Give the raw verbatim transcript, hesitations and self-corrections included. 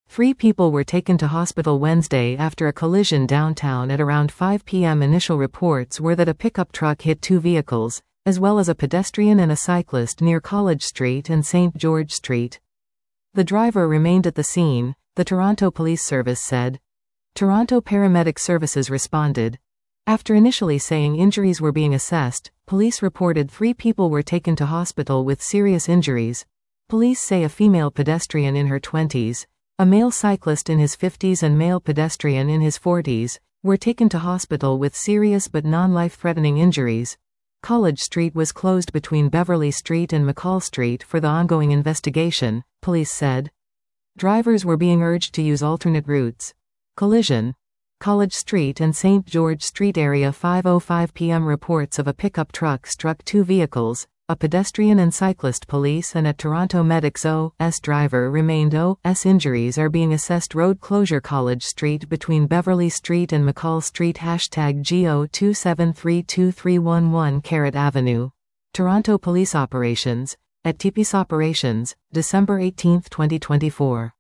Three people were taken to hospital Wednesday after a collision downtown at around five p m Initial reports were that a pickup truck hit two vehicles, as well as a pedestrian and a cyclist near College Street and Saint George Street. The driver remained at the scene, the Toronto Police Service said. Toronto Paramedic Services responded. After initially saying injuries were being assessed, police reported three people were taken to hospital with serious injuries. Police say a female pedestrian in her twenties, a male cyclist in his fifties and male pedestrian in his forties, were taken to hospital with serious but non-life-threatening injuries. College Street was closed between Beverly Street and McCall Street for the ongoing investigation, police said. Drivers were being urged to use alternate routes. Collision. College Street and Saint George Street area five oh five p m Reports of a pickup truck struck two vehicles, a pedestrian and cyclist. Police and at Toronto Medics O.S. driver remained O.S. Injuries are being assessed. Road closure College Street between Beverly Street and McCall Street. Hashtag G O two seven three two three one one Carrot Avenue. Toronto Police Operations. At T P S Operations, December eighteenth twenty twenty-four.